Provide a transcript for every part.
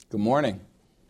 Good morning.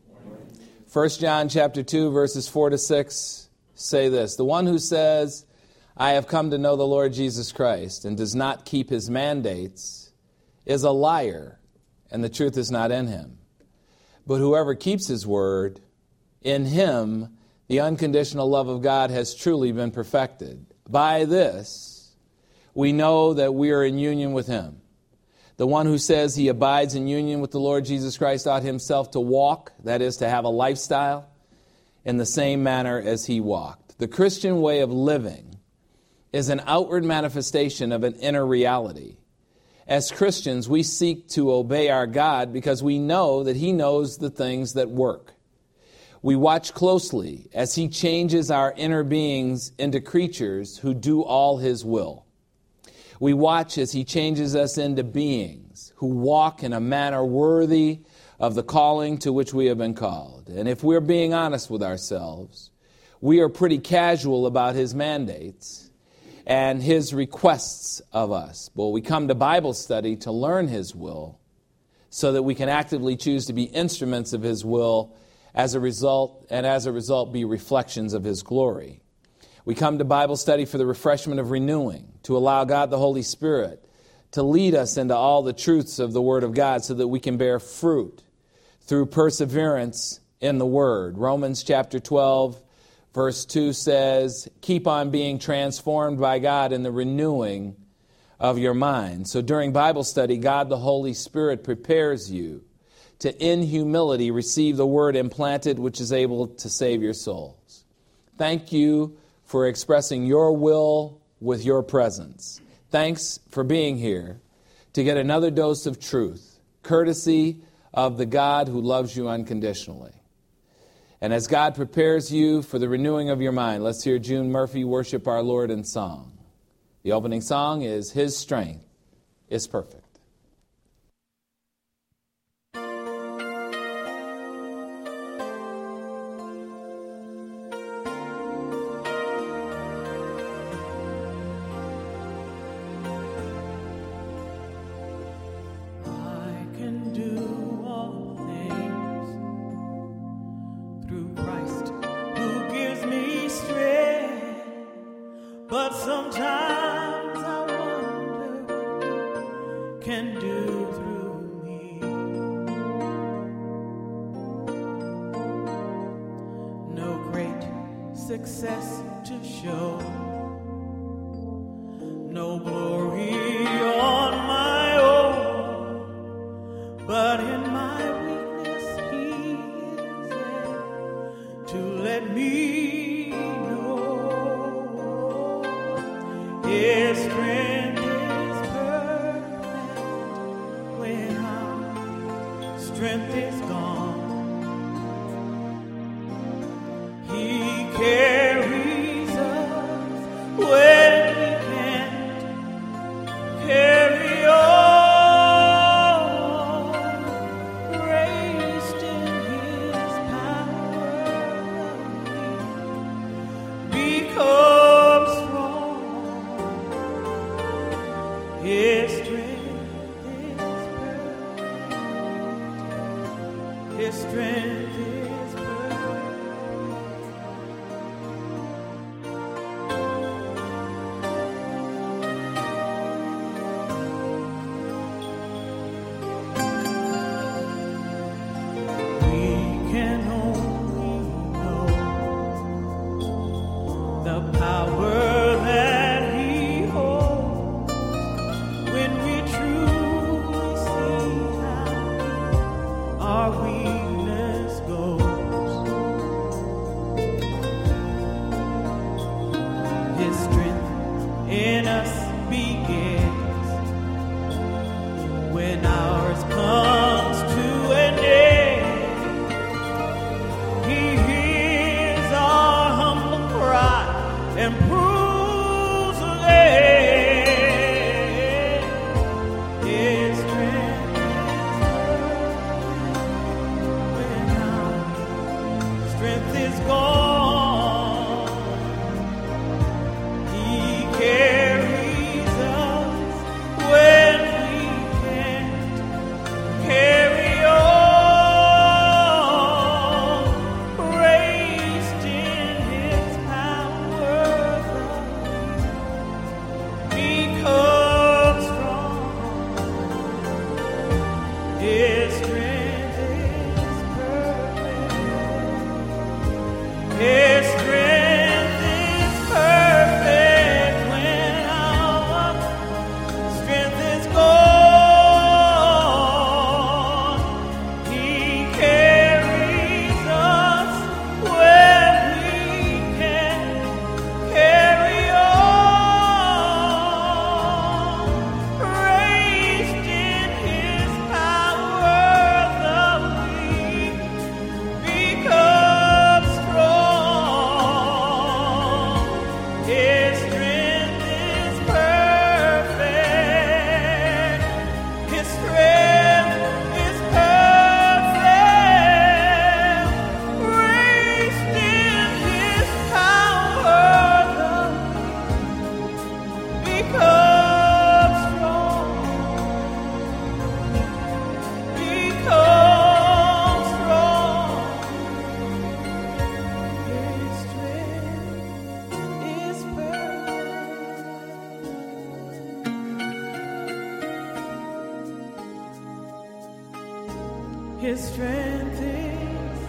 1 John chapter 2, verses 4 to 6 say this. The one who says, I have come to know the Lord Jesus Christ and does not keep his mandates is a liar, and the truth is not in him. But whoever keeps his word, in him the unconditional love of God has truly been perfected. By this, we know that we are in union with him. The one who says he abides in union with the Lord Jesus Christ ought himself to walk, that is, to have a lifestyle, in the same manner as he walked. The Christian way of living is an outward manifestation of an inner reality. As Christians, we seek to obey our God because we know that he knows the things that work. We watch closely as he changes our inner beings into creatures who do all his will. We watch as he changes us into beings who walk in a manner worthy of the calling to which we have been called. And if we're being honest with ourselves, we are pretty casual about his mandates and his requests of us. But we come to Bible study to learn his will so that we can actively choose to be instruments of his will as a result be reflections of his glory. We come to Bible study for the refreshment of renewing, to allow God the Holy Spirit to lead us into all the truths of the Word of God so that we can bear fruit through perseverance in the Word. Romans chapter 12, verse 2 says, keep on being transformed by God in the renewing of your mind. So during Bible study, God the Holy Spirit prepares you to, in humility, receive the Word implanted which is able to save your souls. Thank you for expressing your will with your presence. Thanks for being here to get another dose of truth, courtesy of the God who loves you unconditionally. And as God prepares you for the renewing of your mind, let's hear June Murphy worship our Lord in song. The opening song is His Strength is Perfect. Success to show, no glory on my own, but in my weakness he is there to let me know his strength is perfect when our strength is gone. Carries us when we can't carry on, raised in his power, become strong. His strength is perfect. His strength is our weakness goes. His strength is perfect. His strength is perfect when our strength is gone. He carries us where we can carry on. Raised in His power, the weak become strong. His strength is perfect. His strength is perfect. Raised in His power, the weak become strong. Become strong. His strength is perfect. His strength is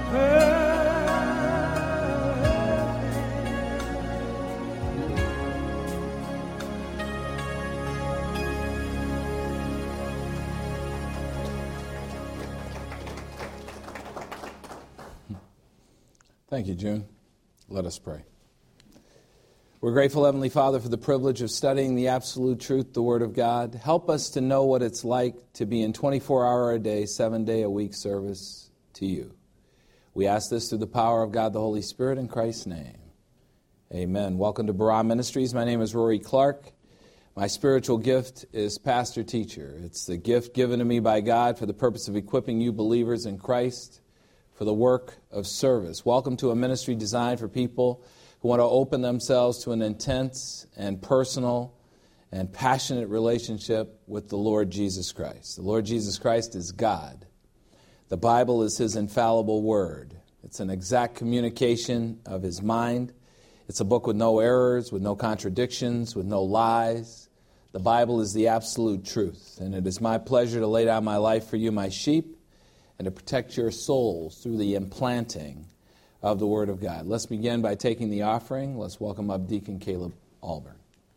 Thank you, June. Let us pray. We're grateful, Heavenly Father, for the privilege of studying the absolute truth, the Word of God. Help us to know what it's like to be in 24-hour-a-day, 7-day-a-week service to you. We ask this through the power of God, the Holy Spirit, in Christ's name. Amen. Welcome to Barah Ministries. My name is Rory Clark. My spiritual gift is pastor-teacher. It's the gift given to me by God for the purpose of equipping you believers in Christ for the work of service. Welcome to a ministry designed for people who want to open themselves to an intense and personal and passionate relationship with the Lord Jesus Christ. The Lord Jesus Christ is God. The Bible is His infallible word. It's an exact communication of His mind. It's a book with no errors, with no contradictions, with no lies. The Bible is the absolute truth, and it is my pleasure to lay down my life for you, my sheep, and to protect your souls through the implanting of the Word of God. Let's begin by taking the offering. Let's welcome up Deacon Caleb Alburn.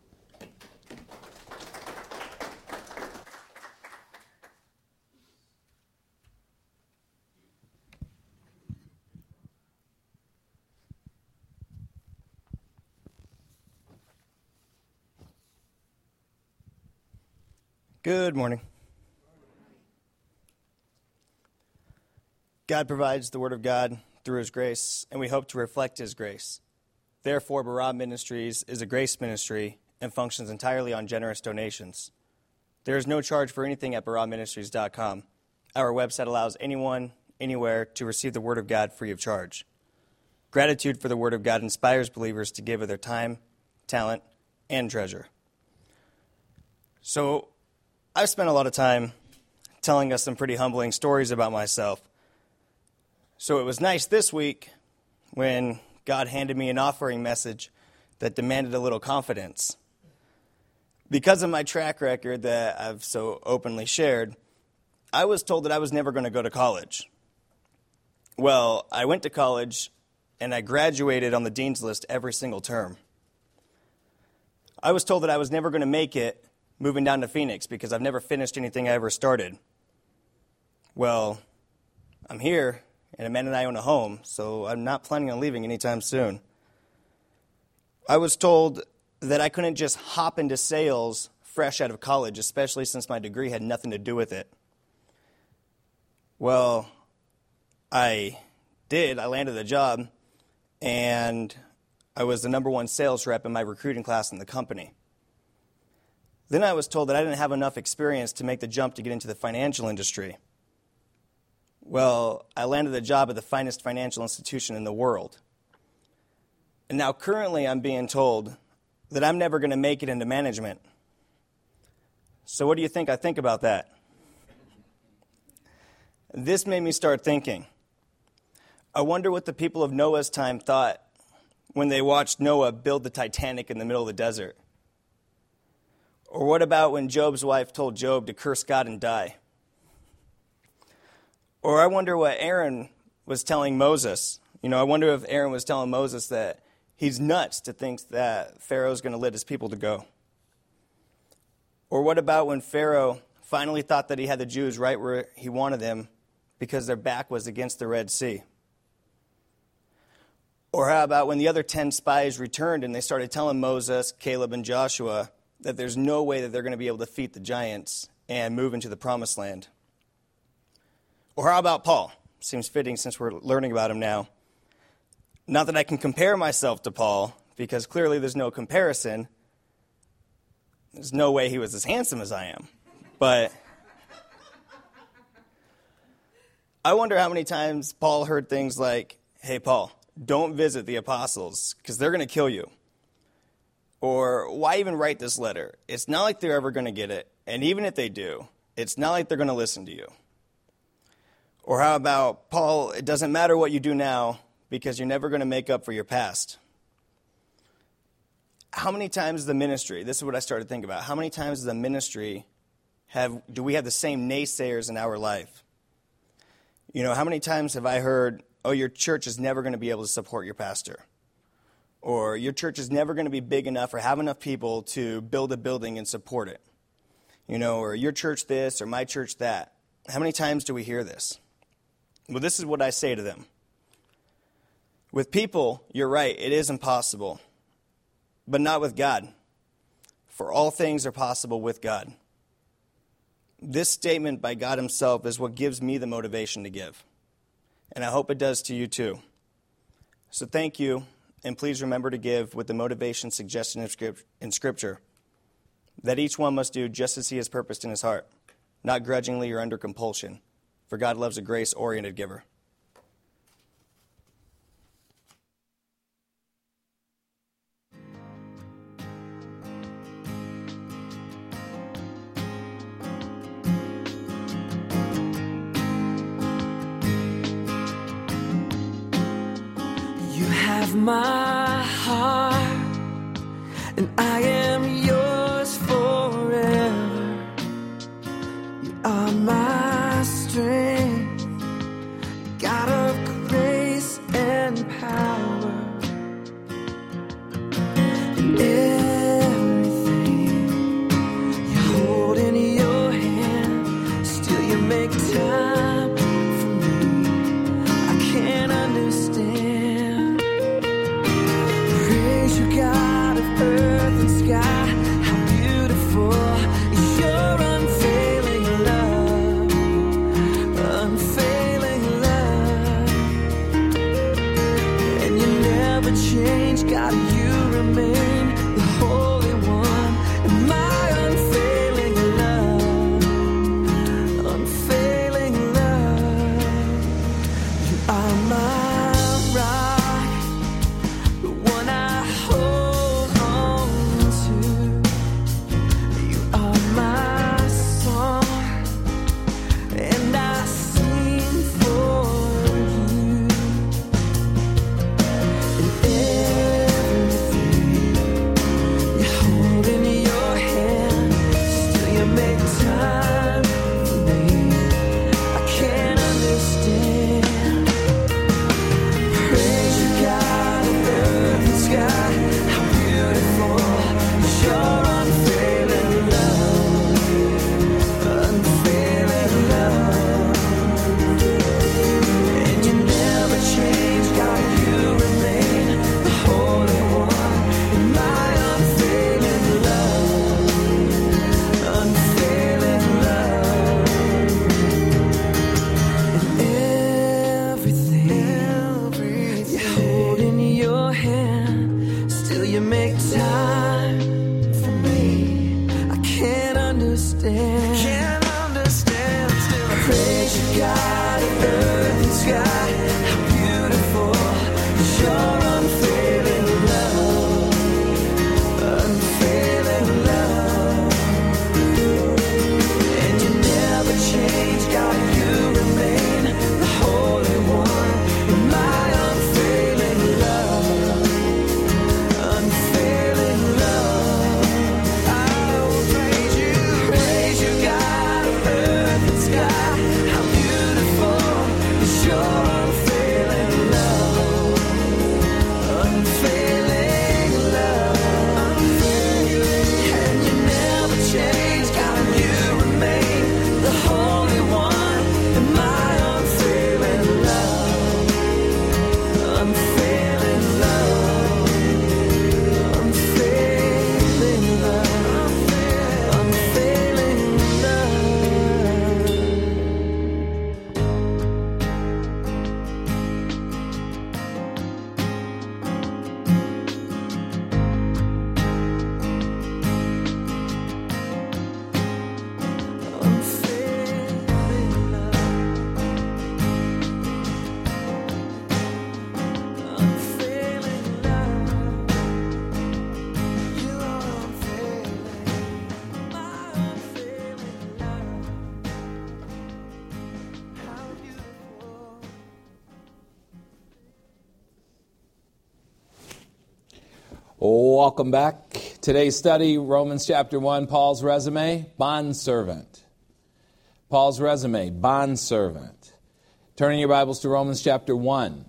Good morning. God provides the Word of God through His grace, and we hope to reflect His grace. Therefore, Barah Ministries is a grace ministry and functions entirely on generous donations. There is no charge for anything at barahministries.com. Our website allows anyone, anywhere, to receive the Word of God free of charge. Gratitude for the Word of God inspires believers to give of their time, talent, and treasure. So, I've spent a lot of time telling us some pretty humbling stories about myself. So it was nice this week when God handed me an offering message that demanded a little confidence. Because of my track record that I've so openly shared, I was told that I was never going to go to college. Well, I went to college and I graduated on the dean's list every single term. I was told that I was never going to make it moving down to Phoenix because I've never finished anything I ever started. Well, I'm here. And Amanda and I own a home, so I'm not planning on leaving anytime soon. I was told that I couldn't just hop into sales fresh out of college, especially since my degree had nothing to do with it. Well, I did. I landed a job, and I was the #1 sales rep in my recruiting class in the company. Then I was told that I didn't have enough experience to make the jump to get into the financial industry. Well, I landed a job at the finest financial institution in the world. And now currently I'm being told that I'm never going to make it into management. So what do you think I think about that? This made me start thinking. I wonder what the people of Noah's time thought when they watched Noah build the Titanic in the middle of the desert. Or what about when Job's wife told Job to curse God and die? Or I wonder what Aaron was telling Moses. I wonder if Aaron was telling Moses that he's nuts to think that Pharaoh's going to let his people to go. Or what about when Pharaoh finally thought that he had the Jews right where he wanted them because their back was against the Red Sea? Or how about when the other 10 spies returned and they started telling Moses, Caleb, and Joshua that there's no way that they're going to be able to defeat the giants and move into the promised land? Or how about Paul? Seems fitting since we're learning about him now. Not that I can compare myself to Paul, because clearly there's no comparison. There's no way he was as handsome as I am. But I wonder how many times Paul heard things like, hey, Paul, don't visit the apostles because they're going to kill you. Or why even write this letter? It's not like they're ever going to get it. And even if they do, it's not like they're going to listen to you. Or how about, Paul, it doesn't matter what you do now because you're never going to make up for your past. How many times the ministry, this is what I started thinking about, how many times does the ministry do we have the same naysayers in our life? How many times have I heard, oh, your church is never going to be able to support your pastor? Or your church is never going to be big enough or have enough people to build a building and support it. Or your church this or my church that. How many times do we hear this? Well, this is what I say to them. With people, you're right, it is impossible. But not with God. For all things are possible with God. This statement by God himself is what gives me the motivation to give. And I hope it does to you too. So thank you, and please remember to give with the motivation suggested in Scripture, that each one must do just as he has purposed in his heart, not grudgingly or under compulsion, for God loves a grace-oriented giver. You have my heart, and I am yours forever. You are my strength, God of grace and power. And everything you hold in your hand, still you make time for me. I can't understand. Praise you, God of earth and sky. How beautiful is your unfailing love, unfailing love. And you never change, God, you remain the Holy One. And my unfailing love, unfailing love. You are my rock, the one I hold on to. You are my song, and I sing for you. And everything you hold in your hand, still you make time for me. I can't understand. Praise you, God of earth and sky. How beautiful is your unfailing love, unfailing love. And you never change, God, you remain the Holy One. And my unfailing love, unfailing love. And everything you hold in your hand, still you make time for me. I can't understand. Can't understand. Still I praise you, God of earth and sky. How beautiful is your unfailing love, unfailing love. And you never change, God, you remain the Holy One. And my unfailing love, unfailing love. I will praise you, God of earth and sky. How beautiful Welcome back. Today's study, Romans chapter 1, Paul's resume, bondservant. Paul's resume, bondservant. Turning your Bibles to Romans chapter 1.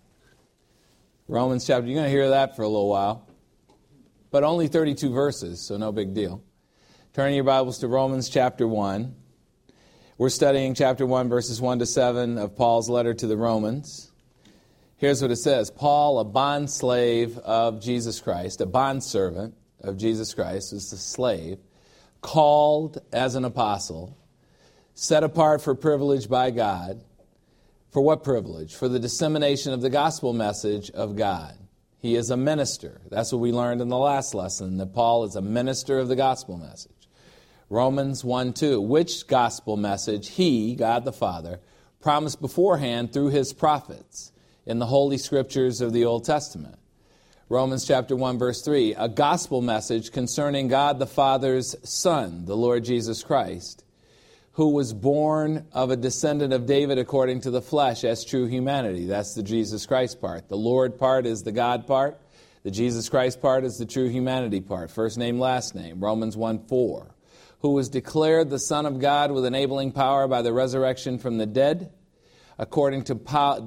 Romans chapter, you're going to hear that for a little while. But only 32 verses, so no big deal. Turning your Bibles to Romans chapter 1. We're studying chapter 1, verses 1 to 7 of Paul's letter to the Romans. Here's what it says. Paul, a bondslave of Jesus Christ, a bondservant of Jesus Christ, is a slave, called as an apostle, set apart for privilege by God. For what privilege? For the dissemination of the gospel message of God. He is a minister. That's what we learned in the last lesson, that Paul is a minister of the gospel message. Romans 1:2, which gospel message he, God the Father, promised beforehand through his prophets in the Holy Scriptures of the Old Testament. Romans chapter 1, verse 3, a gospel message concerning God the Father's Son, the Lord Jesus Christ, who was born of a descendant of David according to the flesh as true humanity. That's the Jesus Christ part. The Lord part is the God part. The Jesus Christ part is the true humanity part. First name, last name. Romans 1:4, who was declared the Son of God with enabling power by the resurrection from the dead, according to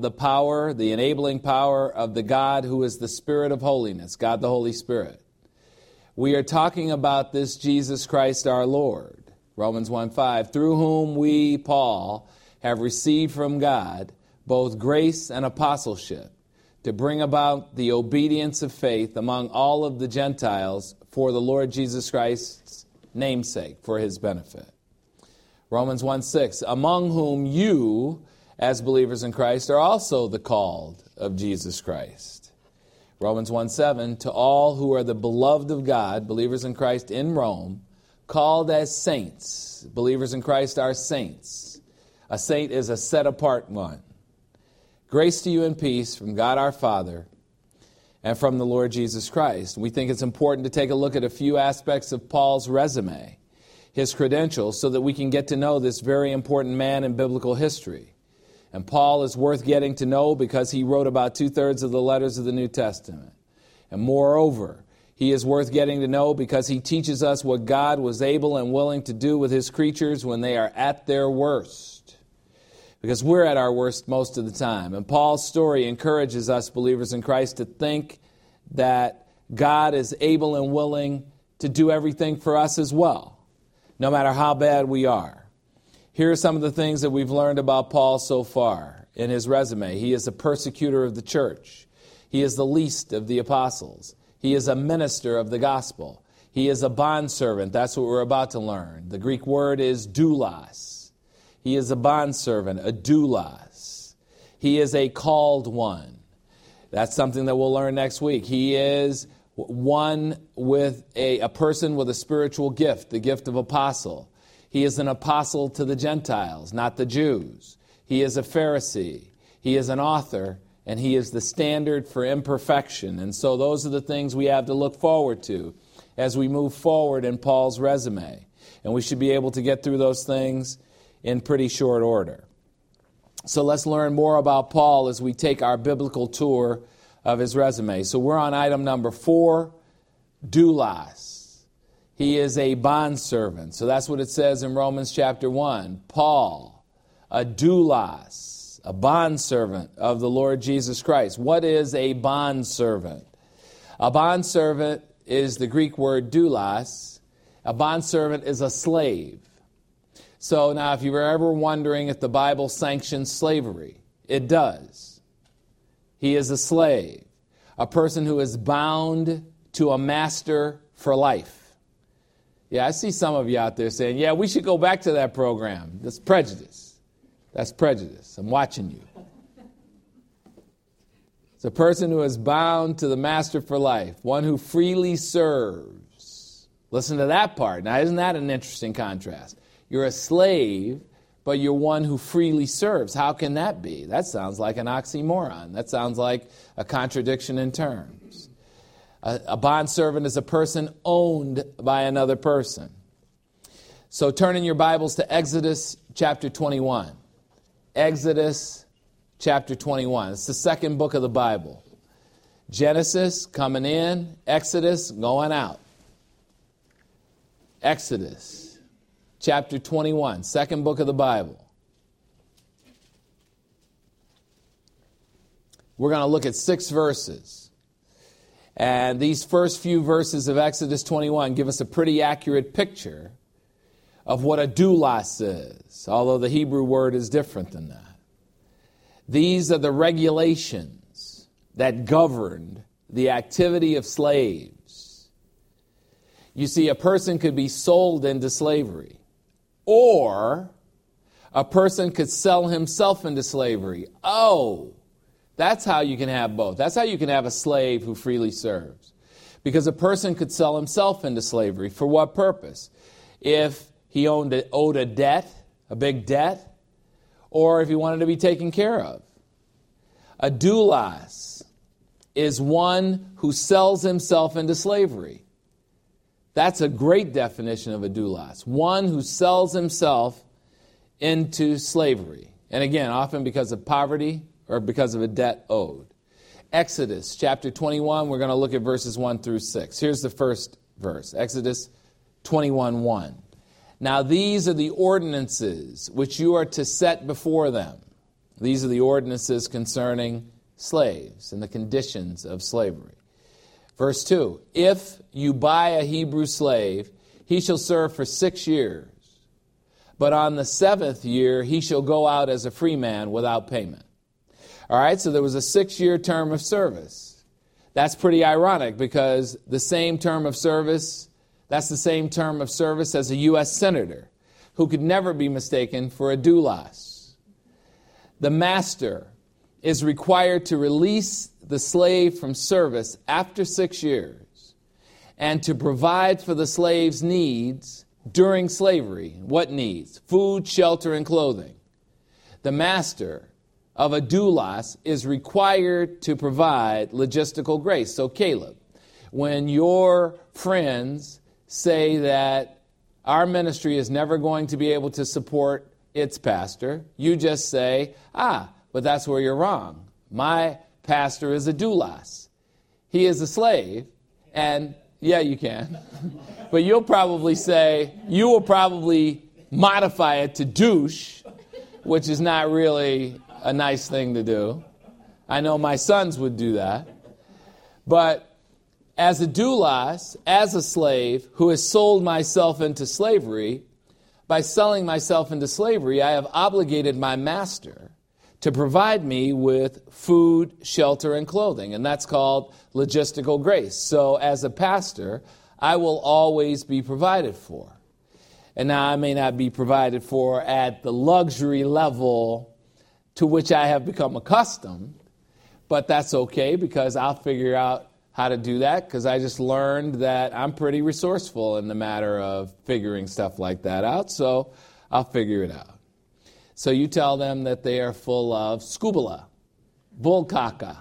the enabling power of the God who is the Spirit of holiness, God the Holy Spirit. We are talking about this Jesus Christ our Lord, Romans 1:5, through whom we, Paul, have received from God both grace and apostleship to bring about the obedience of faith among all of the Gentiles for the Lord Jesus Christ's namesake, for his benefit. Romans 1:6, among whom you, as believers in Christ, are also the called of Jesus Christ. Romans 1:7, to all who are the beloved of God, believers in Christ in Rome, called as saints. Believers in Christ are saints. A saint is a set-apart one. Grace to you and peace from God our Father and from the Lord Jesus Christ. We think it's important to take a look at a few aspects of Paul's resume, his credentials, so that we can get to know this very important man in biblical history. And Paul is worth getting to know because he wrote about 2/3 of the letters of the New Testament. And moreover, he is worth getting to know because he teaches us what God was able and willing to do with his creatures when they are at their worst. Because we're at our worst most of the time. And Paul's story encourages us believers in Christ to think that God is able and willing to do everything for us as well, no matter how bad we are. Here are some of the things that we've learned about Paul so far in his resume. He is a persecutor of the church. He is the least of the apostles. He is a minister of the gospel. He is a bondservant. That's what we're about to learn. The Greek word is doulos. He is a bondservant, a doulos. He is a called one. That's something that we'll learn next week. He is one with a person with a spiritual gift, the gift of apostle. He is an apostle to the Gentiles, not the Jews. He is a Pharisee. He is an author, and he is the standard for imperfection. And so those are the things we have to look forward to as we move forward in Paul's resume. And we should be able to get through those things in pretty short order. So let's learn more about Paul as we take our biblical tour of his resume. So we're on item number 4, doulos. He is a bondservant. So that's what it says in Romans chapter 1. Paul, a doulos, a bondservant of the Lord Jesus Christ. What is a bondservant? A bondservant is the Greek word doulos. A bondservant is a slave. So now if you were ever wondering if the Bible sanctions slavery, it does. He is a slave, a person who is bound to a master for life. Yeah, I see some of you out there saying, yeah, we should go back to that program. That's prejudice. That's prejudice. I'm watching you. It's a person who is bound to the master for life, one who freely serves. Listen to that part. Now, isn't that an interesting contrast? You're a slave, but you're one who freely serves. How can that be? That sounds like an oxymoron. That sounds like a contradiction in terms. A bondservant is a person owned by another person. So turn in your Bibles to Exodus chapter 21. Exodus chapter 21. It's the second book of the Bible. Genesis coming in, Exodus going out. Exodus chapter 21, second book of the Bible. We're going to look at 6 verses. And these first few verses of Exodus 21 give us a pretty accurate picture of what a doulos is, although the Hebrew word is different than that. These are the regulations that governed the activity of slaves. You see, a person could be sold into slavery, or a person could sell himself into slavery. Oh, that's how you can have both. That's how you can have a slave who freely serves. Because a person could sell himself into slavery. For what purpose? If he owed a debt, a big debt, or if he wanted to be taken care of. A doulos is one who sells himself into slavery. That's a great definition of a doulos. One who sells himself into slavery. And again, often because of poverty or because of a debt owed. Exodus chapter 21, we're going to look at verses 1 through 6. Here's the first verse, Exodus 21:1. Now these are the ordinances which you are to set before them. These are the ordinances concerning slaves and the conditions of slavery. Verse 2, if you buy a Hebrew slave, he shall serve for 6 years. But on the 7th year, he shall go out as a free man without payment. All right, so there was a 6-year term of service. That's pretty ironic because the same term of service, that's the same term of service as a U.S. senator who could never be mistaken for a doulos. The master is required to release the slave from service after 6 years and to provide for the slave's needs during slavery. What needs? Food, shelter, and clothing. The master of a doulos is required to provide logistical grace. So Caleb, when your friends say that our ministry is never going to be able to support its pastor, you just say, but that's where you're wrong. My pastor is a doulos. He is a slave, and yeah, you can. But you will probably modify it to douche, which is not really a nice thing to do. I know my sons would do that. But as a doulos, as a slave who has sold myself into slavery, by selling myself into slavery, I have obligated my master to provide me with food, shelter, and clothing. And that's called logistical grace. So as a pastor, I will always be provided for. And now I may not be provided for at the luxury level to which I have become accustomed, but that's okay because I'll figure out how to do that because I just learned that I'm pretty resourceful in the matter of figuring stuff like that out, so I'll figure it out. So you tell them that they are full of skubala, bullcaca,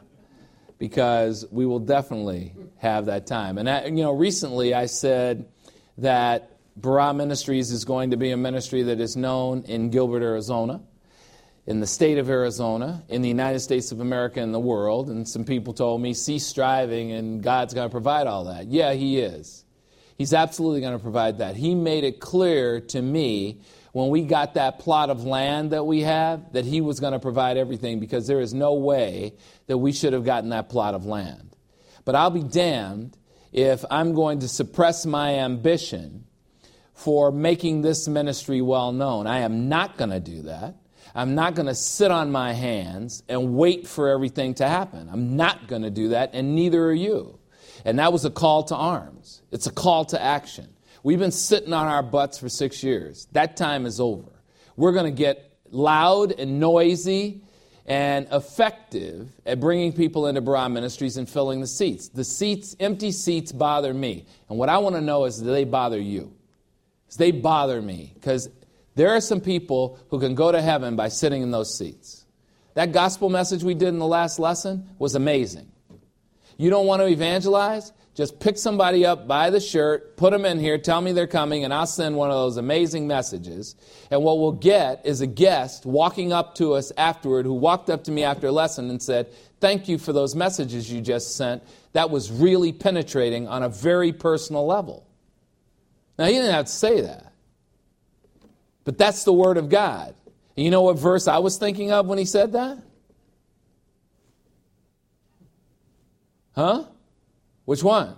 because we will definitely have that time. And recently I said that Barah Ministries is going to be a ministry that is known in Gilbert, Arizona, in the state of Arizona, in the United States of America, and the world. And some people told me, cease striving and God's going to provide all that. Yeah, He is. He's absolutely going to provide that. He made it clear to me when we got that plot of land that we have that He was going to provide everything because there is no way that we should have gotten that plot of land. But I'll be damned if I'm going to suppress my ambition for making this ministry well known. I am not going to do that. I'm not going to sit on my hands and wait for everything to happen. I'm not going to do that, and neither are you. And that was a call to arms. It's a call to action. We've been sitting on our butts for 6 years. That time is over. We're going to get loud and noisy and effective at bringing people into Barah Ministries and filling the seats. The seats, empty seats, bother me. And what I want to know is, do they bother you? They bother me because there are some people who can go to heaven by sitting in those seats. That gospel message we did in the last lesson was amazing. You don't want to evangelize? just pick somebody up by the shirt, put them in here, tell me they're coming, and I'll send one of those amazing messages. And what we'll get is a guest walking up to us afterward who walked up to me after a lesson and said, thank you for those messages you just sent. That was really penetrating on a very personal level. Now, he didn't have to say that. But that's the Word of God. And you know what verse I was thinking of when he said that? Huh? Which one?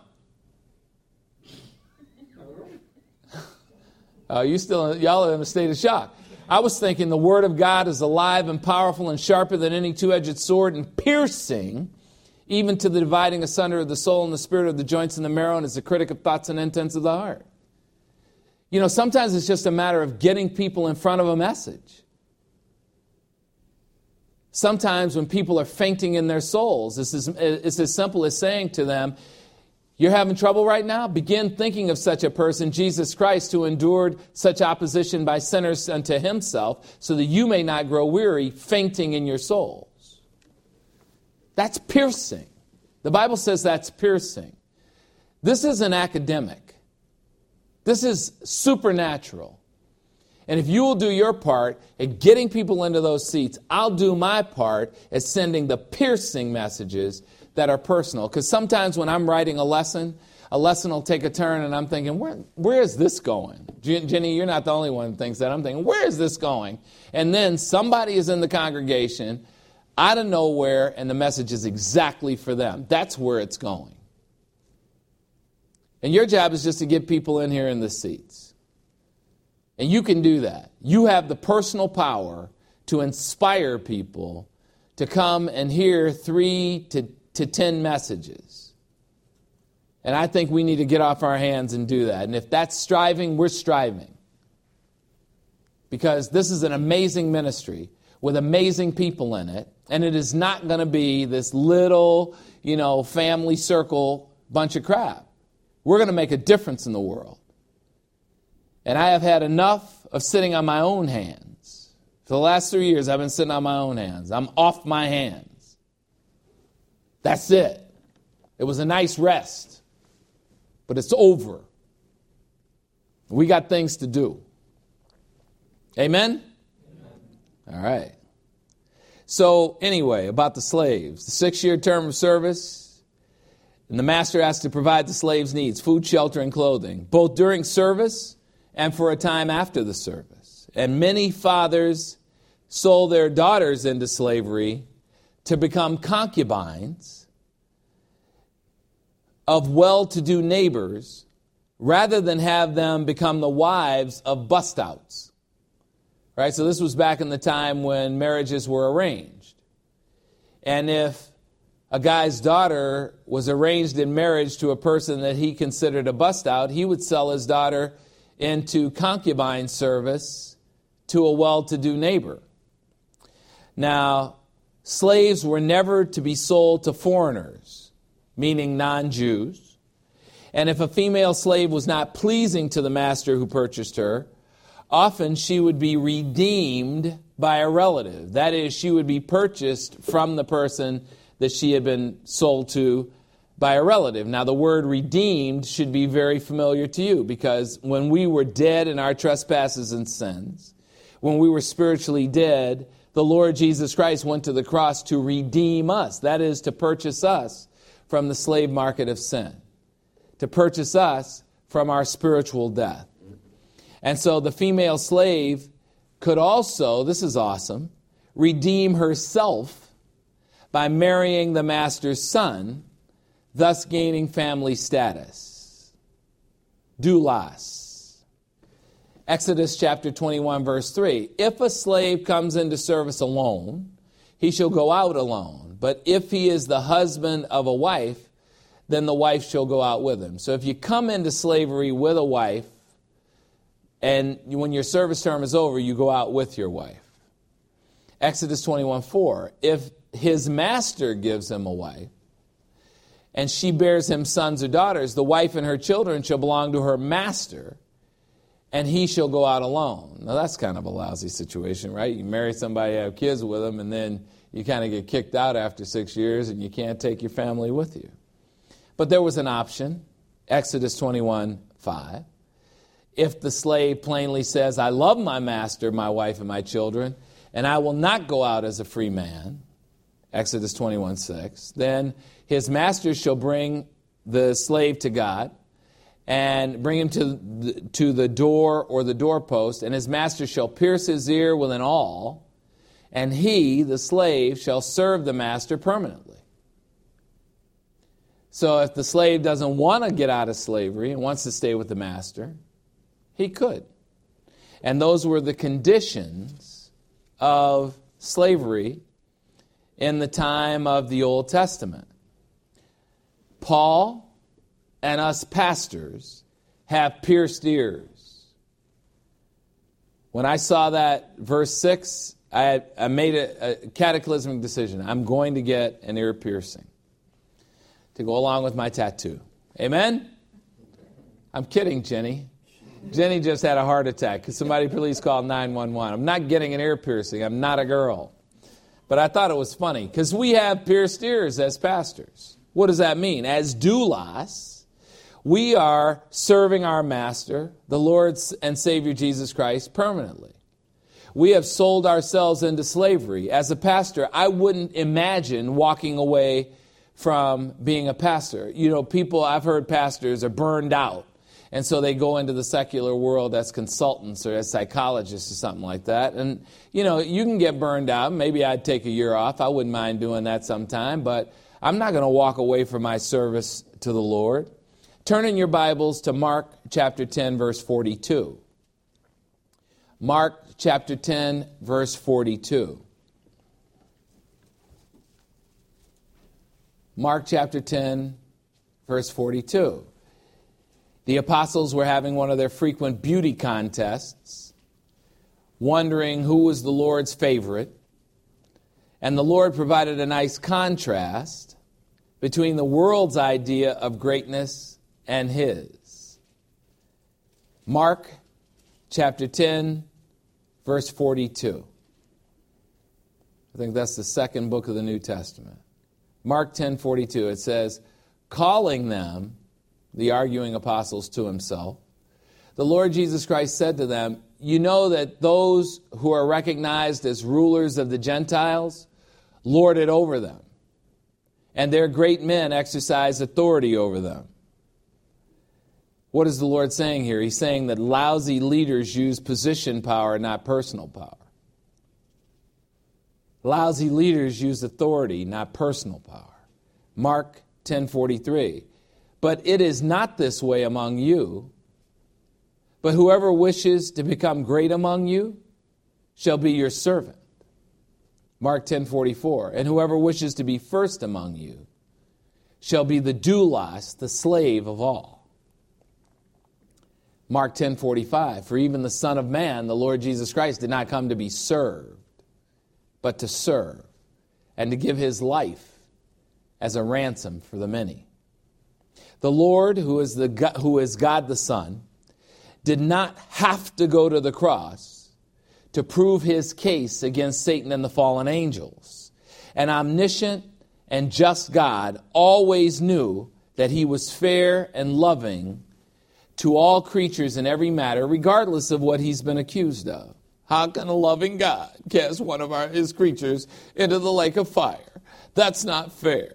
Y'all are in a state of shock. I was thinking the Word of God is alive and powerful and sharper than any two-edged sword and piercing, even to the dividing asunder of the soul and the spirit, of the joints and the marrow, and is a critic of thoughts and intents of the heart. You know, sometimes it's just a matter of getting people in front of a message. Sometimes when people are fainting in their souls, it's as simple as saying to them, you're having trouble right now? Begin thinking of such a person, Jesus Christ, who endured such opposition by sinners unto himself, so that you may not grow weary, fainting in your souls. That's piercing. The Bible says that's piercing. This isn't academic. This is supernatural. And if you will do your part at getting people into those seats, I'll do my part at sending the piercing messages that are personal. Because sometimes when I'm writing a lesson will take a turn and I'm thinking, where is this going? Jenny, you're not the only one who thinks that. I'm thinking, where is this going? And then somebody is in the congregation out of nowhere and the message is exactly for them. That's where it's going. And your job is just to get people in here in the seats. And you can do that. You have the personal power to inspire people to come and hear 3 to 10 messages. And I think we need to get off our hands and do that. And if that's striving, we're striving. Because this is an amazing ministry with amazing people in it. And it is not going to be this little, family circle bunch of crap. We're going to make a difference in the world. And I have had enough of sitting on my own hands. For the last 3 years, I've been sitting on my own hands. I'm off my hands. That's it. It was a nice rest. But it's over. We got things to do. Amen? All right. So anyway, about the slaves. The 6-year term of service. And the master has to provide the slave's needs, food, shelter, and clothing, both during service and for a time after the service. And many fathers sold their daughters into slavery to become concubines of well-to-do neighbors rather than have them become the wives of bust-outs. Right? So this was back in the time when marriages were arranged. And if a guy's daughter was arranged in marriage to a person that he considered a bust-out, he would sell his daughter into concubine service to a well-to-do neighbor. Now, slaves were never to be sold to foreigners, meaning non-Jews. And if a female slave was not pleasing to the master who purchased her, often she would be redeemed by a relative. That is, she would be purchased from the person that she had been sold to by a relative. Now, the word redeemed should be very familiar to you, because when we were dead in our trespasses and sins, when we were spiritually dead, the Lord Jesus Christ went to the cross to redeem us. That is, to purchase us from the slave market of sin, to purchase us from our spiritual death. And so the female slave could also, this is awesome, redeem herself by marrying the master's son, thus gaining family status. Doulos. Exodus chapter 21, verse 3. If a slave comes into service alone, he shall go out alone. But if he is the husband of a wife, then the wife shall go out with him. So if you come into slavery with a wife, and when your service term is over, you go out with your wife. Exodus 21:4. If his master gives him a wife, and she bears him sons or daughters, the wife and her children shall belong to her master, and he shall go out alone. Now, that's kind of a lousy situation, right? You marry somebody, have kids with them, and then you kind of get kicked out after 6 years, and you can't take your family with you. But there was an option, Exodus 21:5. If the slave plainly says, I love my master, my wife, and my children, and I will not go out as a free man, Exodus 21:6, then his master shall bring the slave to God and bring him to the door or the doorpost, and his master shall pierce his ear with an awl, and he, the slave, shall serve the master permanently. So if the slave doesn't want to get out of slavery and wants to stay with the master, he could. And those were the conditions of slavery in the time of the Old Testament. Paul and us pastors have pierced ears. When I saw that verse 6, I made a cataclysmic decision. I'm going to get an ear piercing to go along with my tattoo. Amen? I'm kidding, Jenny. Jenny just had a heart attack. Could somebody please call 911? I'm not getting an ear piercing. I'm not a girl. But I thought it was funny because we have pierced ears as pastors. What does that mean? As doulos, we are serving our master, the Lord and Savior Jesus Christ, permanently. We have sold ourselves into slavery. As a pastor, I wouldn't imagine walking away from being a pastor. You know, people, I've heard pastors are burned out. And so they go into the secular world as consultants or as psychologists or something like that. And, you know, you can get burned out. Maybe I'd take a year off. I wouldn't mind doing that sometime. But I'm not going to walk away from my service to the Lord. Turn in your Bibles to Mark chapter 10, verse 42. Mark chapter 10, verse 42. Mark chapter 10, verse 42. The apostles were having one of their frequent beauty contests, wondering who was the Lord's favorite. And the Lord provided a nice contrast between the world's idea of greatness and his. Mark chapter 10, verse 42. I think that's the second book of the New Testament. Mark 10:42, it says, calling them, the arguing apostles, to himself, the Lord Jesus Christ said to them, you know that those who are recognized as rulers of the Gentiles lord it over them, and their great men exercise authority over them. What is the Lord saying here? He's saying that lousy leaders use position power, not personal power. Lousy leaders use authority, not personal power. Mark 10:43. But it is not this way among you, but whoever wishes to become great among you shall be your servant. Mark 10:44. And whoever wishes to be first among you shall be the doulos, the slave of all. Mark 10:45. For even the Son of Man, the Lord Jesus Christ, did not come to be served, but to serve, and to give his life as a ransom for the many. The Lord, who is God the Son, did not have to go to the cross to prove his case against Satan and the fallen angels. An omniscient and just God always knew that he was fair and loving to all creatures in every matter, regardless of what he's been accused of. How can a loving God cast one of his creatures into the lake of fire? That's not fair.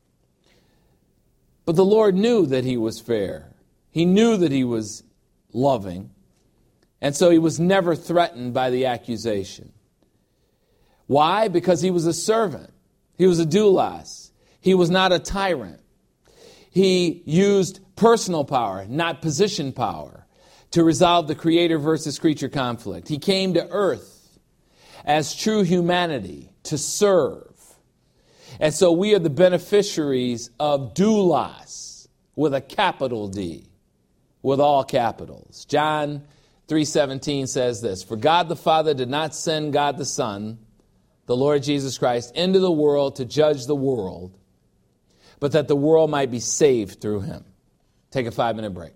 But the Lord knew that he was fair. He knew that he was loving. And so he was never threatened by the accusation. Why? Because he was a servant. He was a doulos. He was not a tyrant. He used personal power, not position power, to resolve the creator versus creature conflict. He came to earth as true humanity to serve. And so we are the beneficiaries of doulos with a capital D, with all capitals. John 3:17 says this, for God the Father did not send God the Son, the Lord Jesus Christ, into the world to judge the world, but that the world might be saved through him. Take a 5-minute break.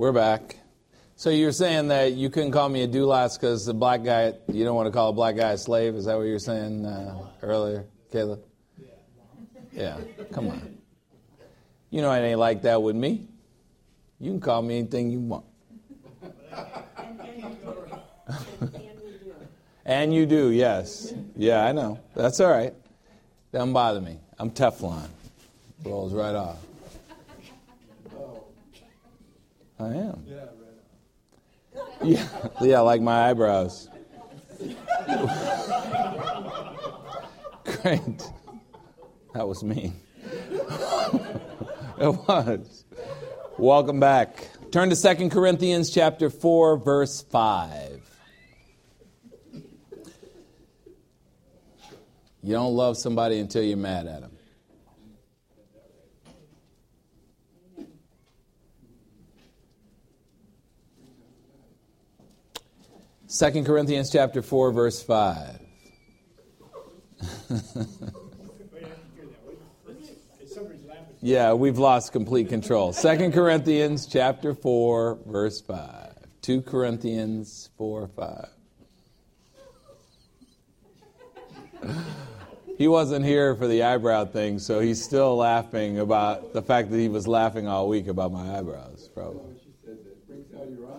We're back. So you're saying that you couldn't call me a doulas because the black guy, you don't want to call a black guy a slave? Is that what you were saying earlier, Caleb? Yeah, come on. You know it ain't like that with me. You can call me anything you want. And you do, yes. Yeah, I know. That's all right. Doesn't bother me. I'm Teflon. Rolls right off. I am. Yeah, like my eyebrows. Great. That was mean. It was. Welcome back. Turn to 2 Corinthians chapter 4, verse 5. You don't love somebody until you're mad at them. 2 Corinthians chapter 4, verse 5. Yeah, we've lost complete control. 2 Corinthians chapter 4, verse 5. 2 Corinthians 4, 5. He wasn't here for the eyebrow thing, so he's still laughing about the fact that he was laughing all week about my eyebrows, probably. She said that brings out your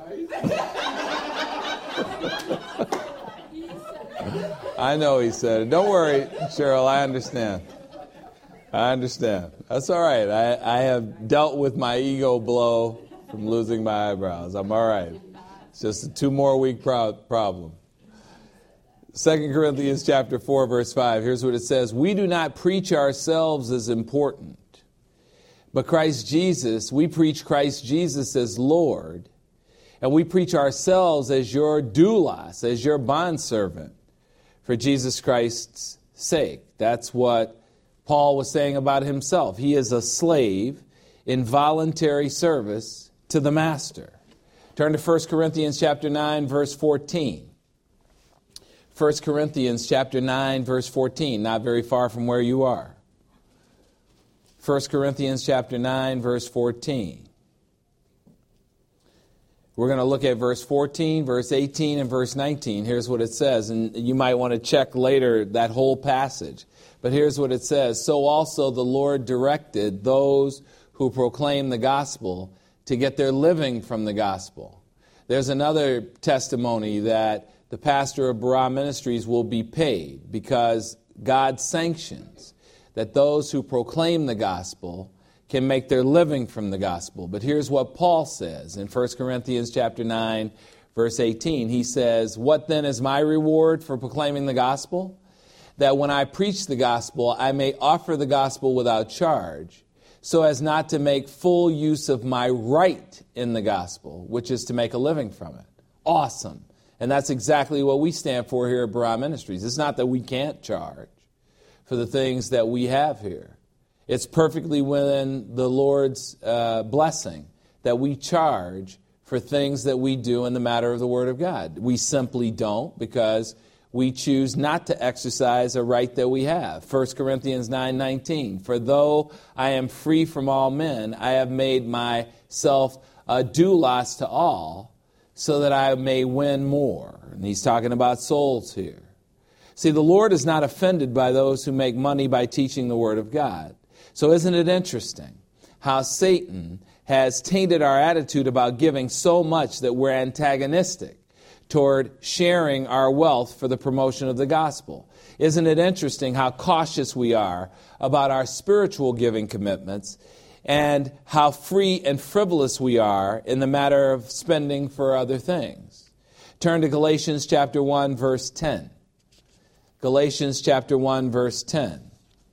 eyes. I know he said it. Don't worry, Cheryl, I understand. That's all right. I have dealt with my ego blow from losing my eyebrows. I'm all right. It's just a 2 more week problem. 2 Corinthians chapter 4, verse 5. Here's what it says. We do not preach ourselves as important, but Christ Jesus. We preach Christ Jesus as Lord, and we preach ourselves as your doulos, as your bondservant, for Jesus Christ's sake. That's what Paul was saying about himself. He is a slave in voluntary service to the master. Turn to 1 Corinthians chapter 9, verse 14. 1 Corinthians chapter 9, verse 14, not very far from where you are. 1 Corinthians chapter 9, verse 14. We're going to look at verse 14, verse 18, and verse 19. Here's what it says, and you might want to check later that whole passage. But here's what it says. So also the Lord directed those who proclaim the gospel to get their living from the gospel. There's another testimony that the pastor of Barah Ministries will be paid because God sanctions that those who proclaim the gospel can make their living from the gospel. But here's what Paul says in 1 Corinthians chapter 9, verse 18. He says, what then is my reward for proclaiming the gospel? That when I preach the gospel, I may offer the gospel without charge, so as not to make full use of my right in the gospel, which is to make a living from it. Awesome. And that's exactly what we stand for here at Barah Ministries. It's not that we can't charge for the things that we have here. It's perfectly within the Lord's blessing that we charge for things that we do in the matter of the Word of God. We simply don't because we choose not to exercise a right that we have. 1 Corinthians 9:19, for though I am free from all men, I have made myself a doulos to all, so that I may win more. And he's talking about souls here. See, the Lord is not offended by those who make money by teaching the Word of God. So isn't it interesting how Satan has tainted our attitude about giving so much that we're antagonistic toward sharing our wealth for the promotion of the gospel? Isn't it interesting how cautious we are about our spiritual giving commitments and how free and frivolous we are in the matter of spending for other things? Turn to Galatians chapter 1, verse 10. Galatians chapter 1, verse 10.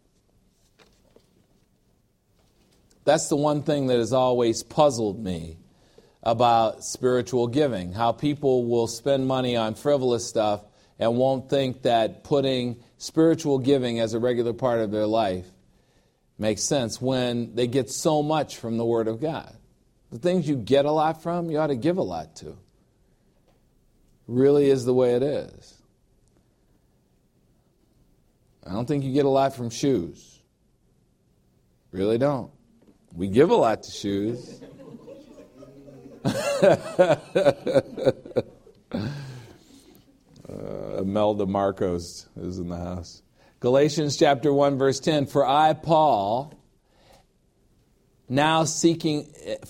That's the one thing that has always puzzled me about spiritual giving, how people will spend money on frivolous stuff and won't think that putting spiritual giving as a regular part of their life makes sense when they get so much from the Word of God. The things you get a lot from, you ought to give a lot to. Really is the way it is. I don't think you get a lot from shoes. Really don't. We give a lot to shoes. Imelda Marcos is in the house. Galatians chapter 1, verse 10. For am I, Paul, now seeking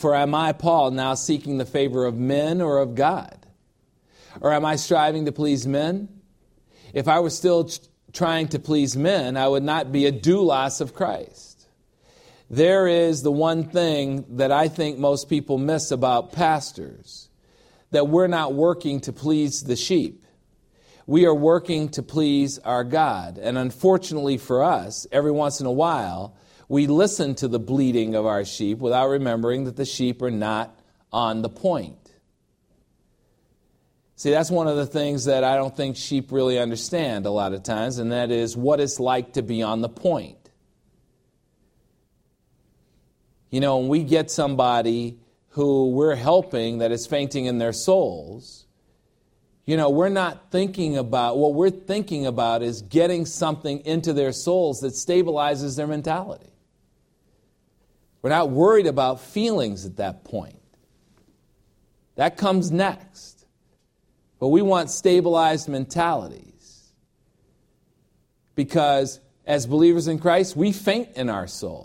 the favor of men or of God? Or am I striving to please men? If I were still trying to please men, I would not be a doulos of Christ. There is the one thing that I think most people miss about pastors, that we're not working to please the sheep. We are working to please our God. And unfortunately for us, every once in a while, we listen to the bleating of our sheep without remembering that the sheep are not on the point. See, that's one of the things that I don't think sheep really understand a lot of times, and that is what it's like to be on the point. You know, when we get somebody who we're helping that is fainting in their souls, you know, we're not thinking about, what we're thinking about is getting something into their souls that stabilizes their mentality. We're not worried about feelings at that point. That comes next. But we want stabilized mentalities. Because as believers in Christ, we faint in our souls.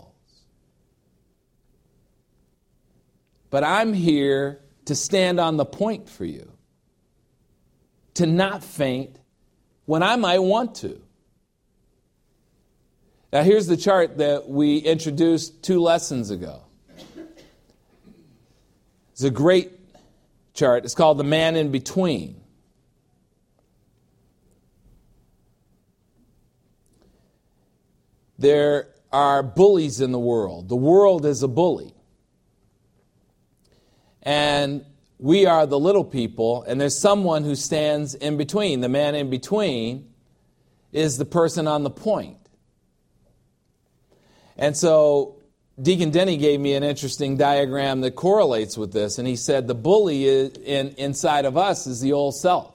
But I'm here to stand on the point for you. To not faint when I might want to. Now here's the chart that we introduced 2 lessons ago. It's a great chart. It's called the man in between. There are bullies in the world. The world is a bully. And we are the little people, and there's someone who stands in between. The man in between is the person on the point. And so Deacon Denny gave me an interesting diagram that correlates with this, and he said the bully inside of us is the old self.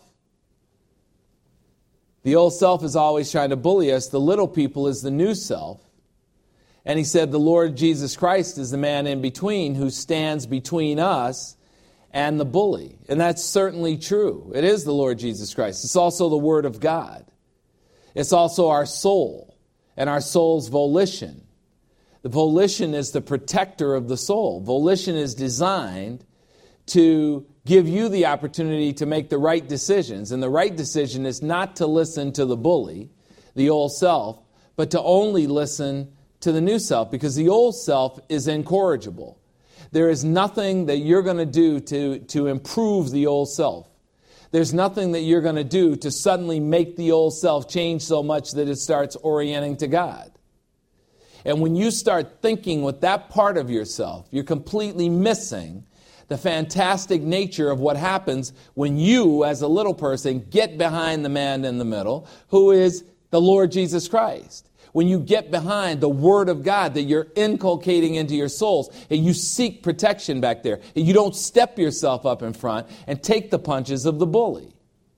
The old self is always trying to bully us. The little people is the new self. And he said the Lord Jesus Christ is the man in between who stands between us and the bully. And that's certainly true. It is the Lord Jesus Christ. It's also the Word of God. It's also our soul and our soul's volition. The volition is the protector of the soul. Volition is designed to give you the opportunity to make the right decisions. And the right decision is not to listen to the bully, the old self, but to only listen to the new self, because the old self is incorrigible. There is nothing that you're going to do to improve the old self. There's nothing that you're going to do to suddenly make the old self change so much that it starts orienting to God. And when you start thinking with that part of yourself, you're completely missing the fantastic nature of what happens when you, as a little person, get behind the man in the middle, who is the Lord Jesus Christ. When you get behind the Word of God that you're inculcating into your souls, and you seek protection back there, and you don't step yourself up in front and take the punches of the bully.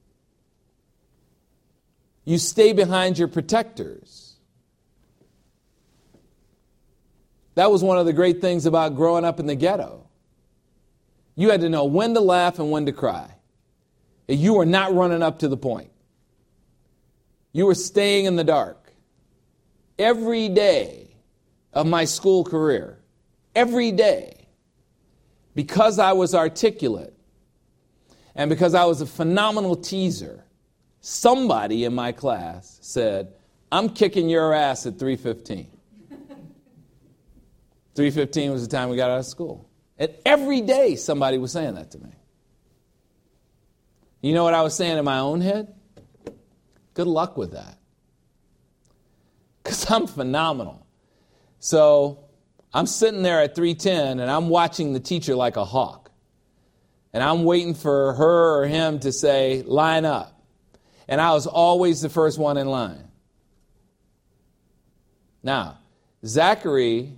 You stay behind your protectors. That was one of the great things about growing up in the ghetto. You had to know when to laugh and when to cry. And you were not running up to the point. You were staying in the dark. Every day of my school career, every day, because I was articulate and because I was a phenomenal teaser, somebody in my class said, I'm kicking your ass at 3:15. 3:15 was the time we got out of school. And every day somebody was saying that to me. You know what I was saying in my own head? Good luck with that. Because I'm phenomenal. So I'm sitting there at 3:10 and I'm watching the teacher like a hawk. And I'm waiting for her or him to say, line up. And I was always the first one in line. Now, Zachary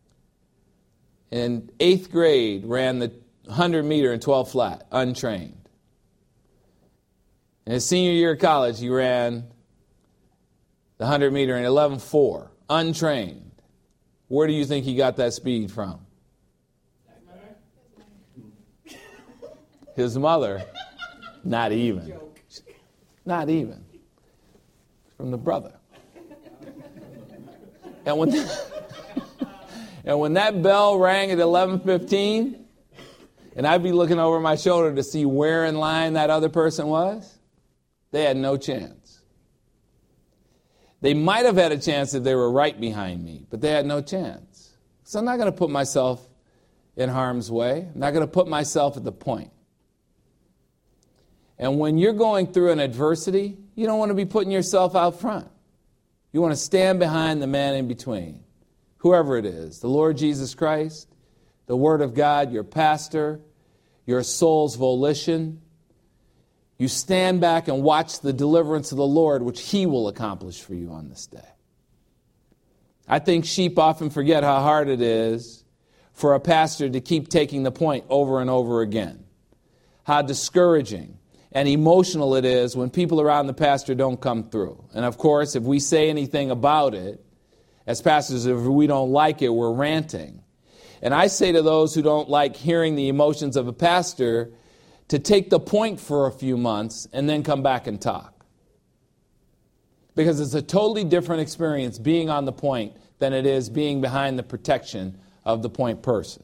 in 8th grade ran the 100 meter in 12 flat, untrained. In his senior year of college, he ran the 100 meter in 11.4, untrained. Where do you think he got that speed from? His mother, not even. Not even. From the brother. And when that bell rang at 11:15, and I'd be looking over my shoulder to see where in line that other person was, they had no chance. They might have had a chance if they were right behind me, but they had no chance. So I'm not going to put myself in harm's way. I'm not going to put myself at the point. And when you're going through an adversity, you don't want to be putting yourself out front. You want to stand behind the man in between, whoever it is, the Lord Jesus Christ, the Word of God, your pastor, your soul's volition. You stand back and watch the deliverance of the Lord, which He will accomplish for you on this day. I think sheep often forget how hard it is for a pastor to keep taking the point over and over again. How discouraging and emotional it is when people around the pastor don't come through. And of course, if we say anything about it, as pastors, if we don't like it, we're ranting. And I say to those who don't like hearing the emotions of a pastor to take the point for a few months and then come back and talk. Because it's a totally different experience being on the point than it is being behind the protection of the point person.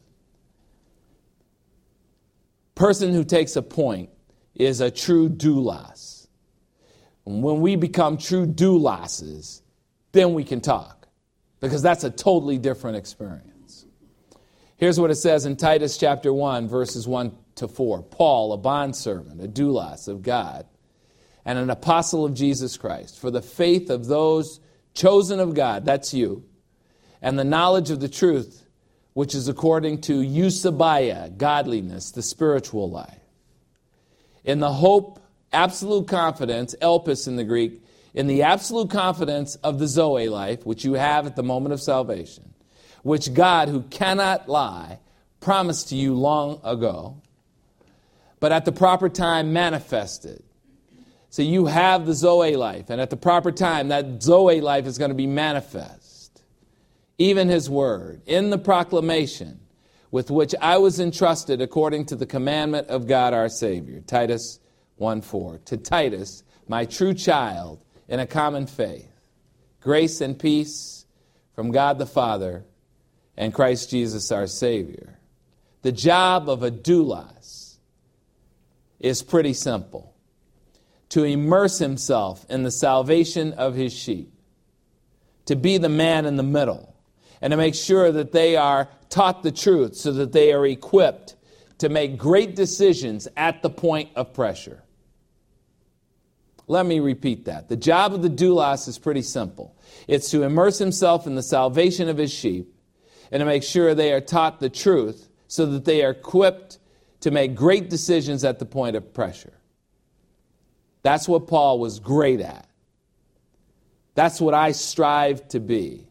Person who takes a point is a true doulos. When we become true doulosses, then we can talk. Because that's a totally different experience. Here's what it says in Titus chapter 1, verses 1 to 4. Paul, a bondservant, a doulos of God, and an apostle of Jesus Christ, for the faith of those chosen of God, that's you, and the knowledge of the truth, which is according to eusebeia, godliness, the spiritual life. In the hope, absolute confidence, elpis in the Greek, in the absolute confidence of the Zoe life, which you have at the moment of salvation, which God, who cannot lie, promised to you long ago, but at the proper time manifested. So you have the Zoe life, and at the proper time, that Zoe life is going to be manifest. Even His word, in the proclamation with which I was entrusted according to the commandment of God our Savior. Titus 1:4. To Titus, my true child in a common faith, grace and peace from God the Father and Christ Jesus our Savior. The job of a doulos is pretty simple. To immerse himself in the salvation of his sheep. To be the man in the middle. And to make sure that they are taught the truth so that they are equipped to make great decisions at the point of pressure. Let me repeat that. The job of the doulos is pretty simple. It's to immerse himself in the salvation of his sheep and to make sure they are taught the truth so that they are equipped to make great decisions at the point of pressure. That's what Paul was great at. That's what I strive to be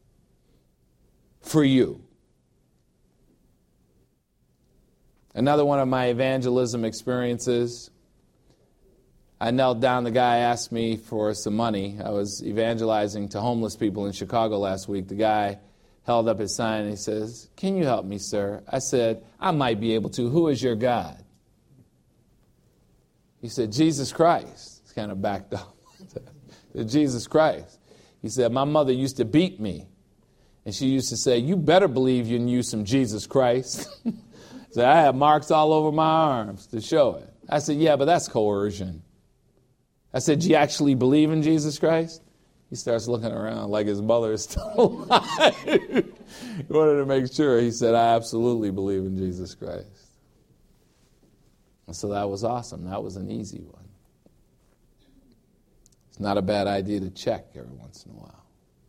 for you. Another one of my evangelism experiences, I knelt down, the guy asked me for some money. I was evangelizing to homeless people in Chicago last week. The guy held up his sign and he says, "Can you help me, sir?" I said, "I might be able to. Who is your God?" He said, "Jesus Christ." He's kind of backed up. Jesus Christ. He said, "My mother used to beat me. And she used to say, 'You better believe you knew some Jesus Christ.'" So I had marks all over my arms to show it. I said, "Yeah, but that's coercion." I said, "Do you actually believe in Jesus Christ?" He starts looking around like his mother is still alive. He wanted to make sure. He said, "I absolutely believe in Jesus Christ." And so that was awesome. That was an easy one. It's not a bad idea to check every once in a while.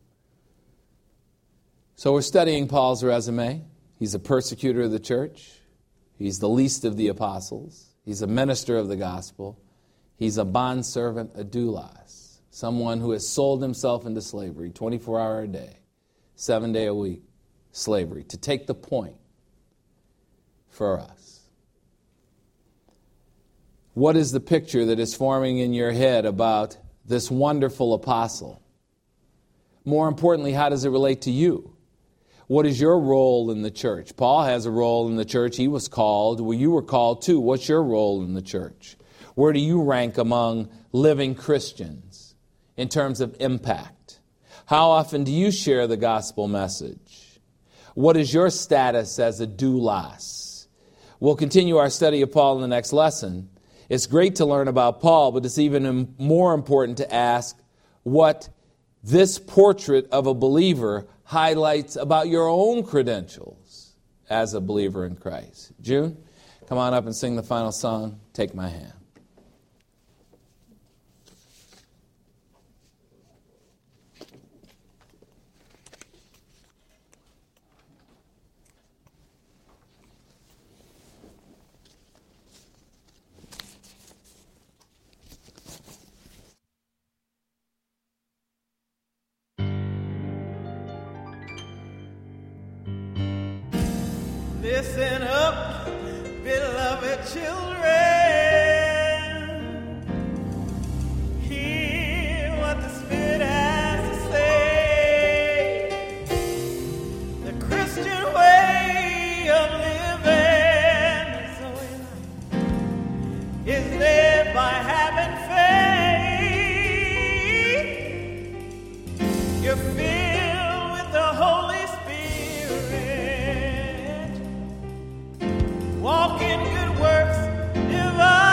So we're studying Paul's resume. He's a persecutor of the church. He's the least of the apostles. He's a minister of the gospel. He's a bondservant, a doulos, someone who has sold himself into slavery, 24 hours a day, 7 days a week, slavery, to take the point for us. What is the picture that is forming in your head about this wonderful apostle? More importantly, how does it relate to you? What is your role in the church? Paul has a role in the church. He was called. Well, you were called too. What's your role in the church? Where do you rank among living Christians in terms of impact? How often do you share the gospel message? What is your status as a doulos? We'll continue our study of Paul in the next lesson. It's great to learn about Paul, but it's even more important to ask what this portrait of a believer highlights about your own credentials as a believer in Christ. June, come on up and sing the final song, Take My Hand. Listen up, beloved children. Hear what the Spirit has to say. The Christian way of living is led by having faith. You're filled with the Holy Spirit. Walk in good works, divine.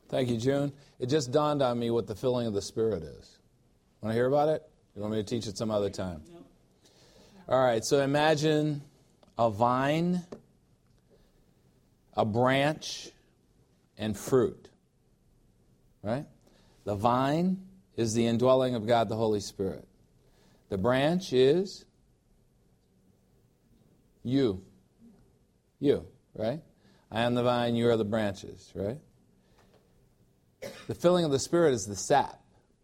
Thank you, June. It just dawned on me what the filling of the Spirit is. Want to hear about it? You want me to teach it some other time? No. All right, so imagine a vine, a branch, and fruit. Right? The vine is the indwelling of God the Holy Spirit. The branch is you. You, right? I am the vine, you are the branches, right? The filling of the Spirit is the sap.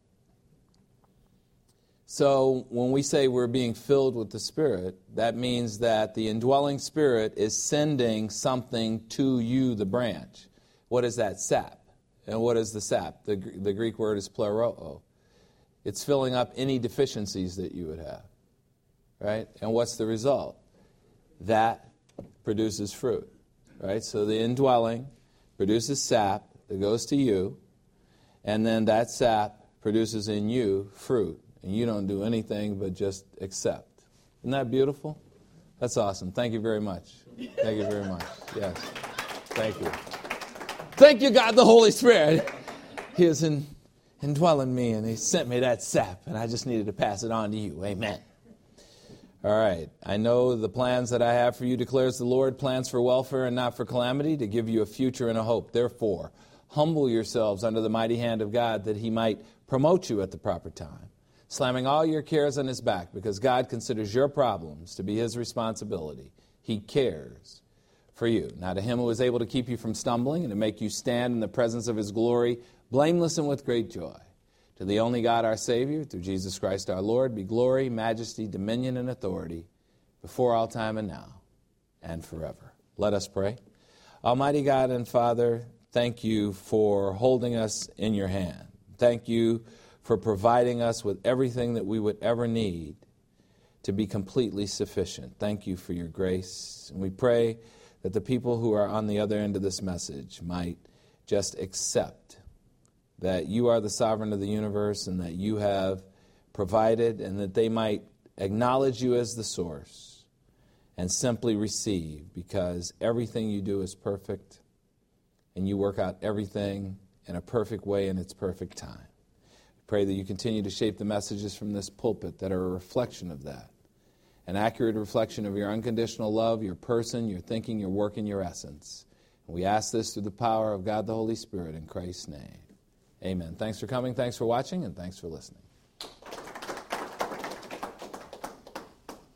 So when we say we're being filled with the Spirit, that means that the indwelling Spirit is sending something to you, the branch. What is that? Sap. And what is the sap? The Greek word is pleroo. It's filling up any deficiencies that you would have. Right? And what's the result? That produces fruit. Right? So the indwelling produces sap that goes to you, and then that sap produces in you fruit. And you don't do anything but just accept. Isn't that beautiful? That's awesome. Thank you very much. Thank you very much. Yes. Thank you. Thank you, God, the Holy Spirit. He is indwelling me, and He sent me that sap, and I just needed to pass it on to you. Amen. All right. I know the plans that I have for you, declares the Lord, plans for welfare and not for calamity, to give you a future and a hope. Therefore, humble yourselves under the mighty hand of God, that He might promote you at the proper time, slamming all your cares on His back, because God considers your problems to be His responsibility. He cares for you. Now to Him who is able to keep you from stumbling and to make you stand in the presence of His glory, blameless and with great joy. To the only God our Savior, through Jesus Christ our Lord, be glory, majesty, dominion, and authority before all time and now and forever. Let us pray. Almighty God and Father, thank you for holding us in your hand. Thank you for providing us with everything that we would ever need to be completely sufficient. Thank you for your grace. And we pray that the people who are on the other end of this message might just accept that you are the sovereign of the universe and that you have provided, and that they might acknowledge you as the source and simply receive, because everything you do is perfect and you work out everything in a perfect way in its perfect time. Pray that you continue to shape the messages from this pulpit that are a reflection of that, an accurate reflection of your unconditional love, your person, your thinking, your work, and your essence. And we ask this through the power of God the Holy Spirit in Christ's name. Amen. Thanks for coming, thanks for watching, and thanks for listening.